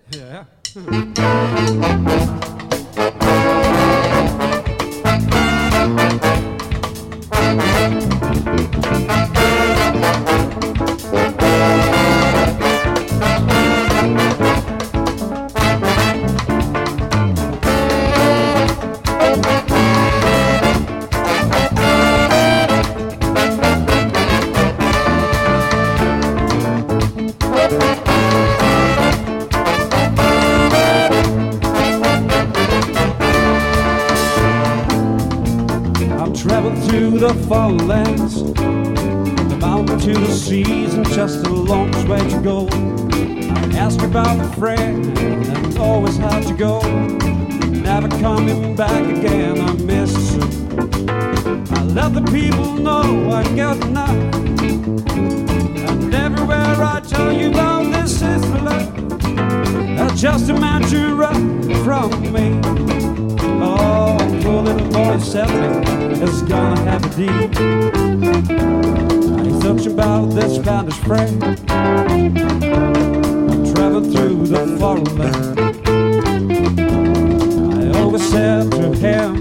Yeah. Traveled through the far lands, the mountain to the seas, and just a long way to go. I asked about a friend, and always had to go. Never coming back again, I miss you. I let the people know I got enough, and everywhere I tell you about this is the love. Just a man to run from me. Oh, poor little boy, 70 is gonna have a deed. I thought about this Spanish friend. I traveled through the foreign land. I always said to him,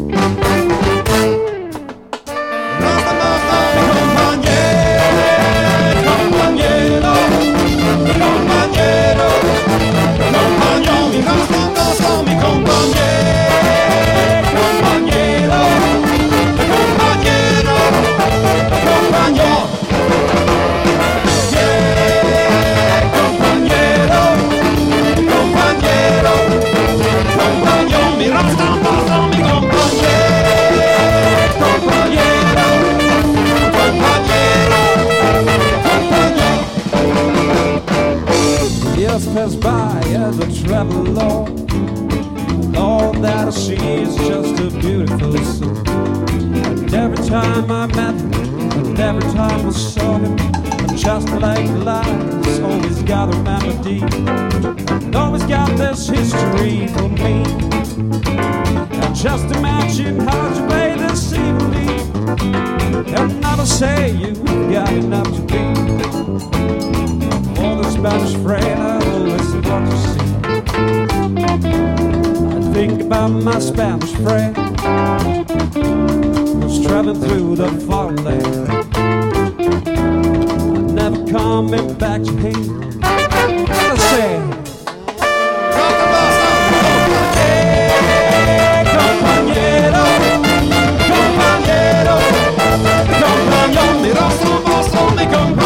pass by as I travel along, and all that I see is just a beautiful scene. And every time I met him, and every time I saw him, just like lies, always got a melody, and always got this history for me. And just imagine how to play this evening, and never say you got enough to be. For the Spanish friend I always want to see. I think about my Spanish friend who's traveling through the foreign land. I'm never coming back to him. I say, compañero, compañero, compañero, mi rostro, rostro, mi compañero.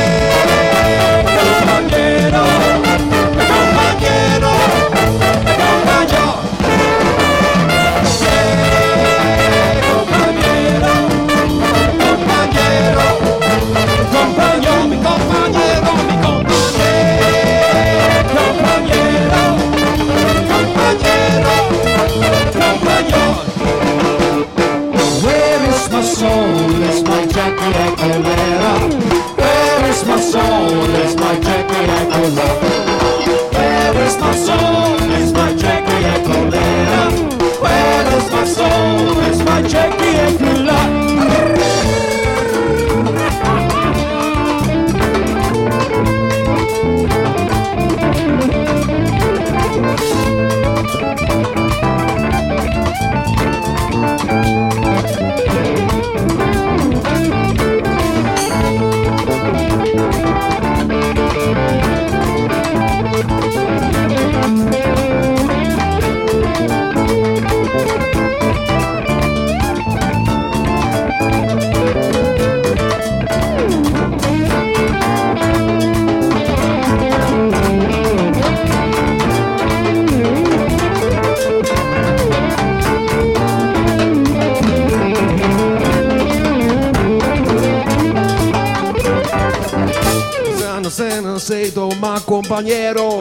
Sei toma compañero,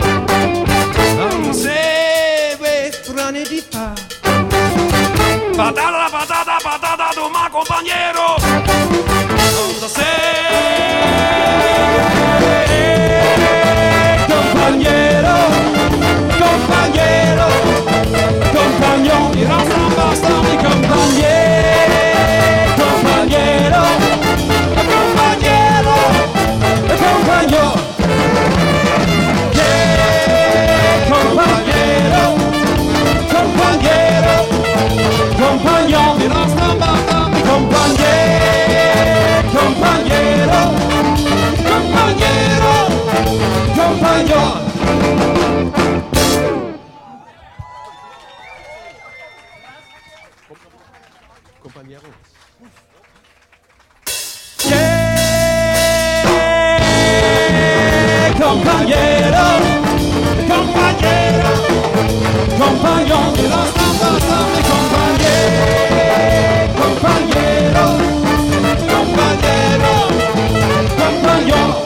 se ve strane di fa. Patata, patata, patata, toma compañero. Compañero, compañero, compañero, y basta, basta mi compañero, compañero, compañero, compañero. Yeah. compañero, compañero, compañero de la samba, samba, compañero, compañero, compañero, compañero.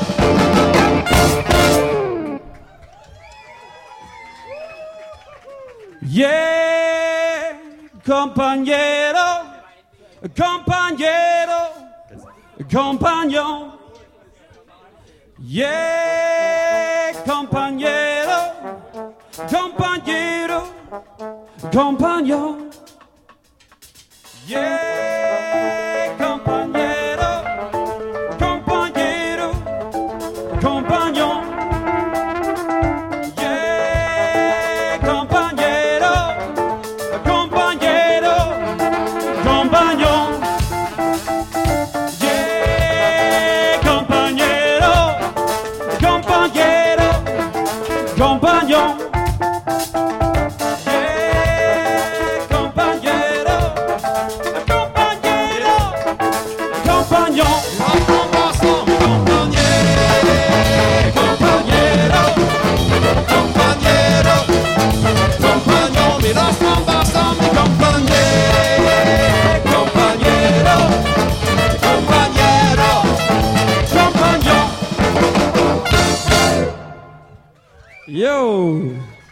Yeah, compañero, compañero, compañero. Yeah, compañero, compañero, compañero. Yeah, compañero, compañero, compañero. Yeah, compañero, compañero, compañero. Yeah, compañero, compañero, compañero. Yeah, compañero, compañero, compañero. Compañero, compañero, compañero, mira samba, samba, compañero, compañero, compañero, compañero. Yo.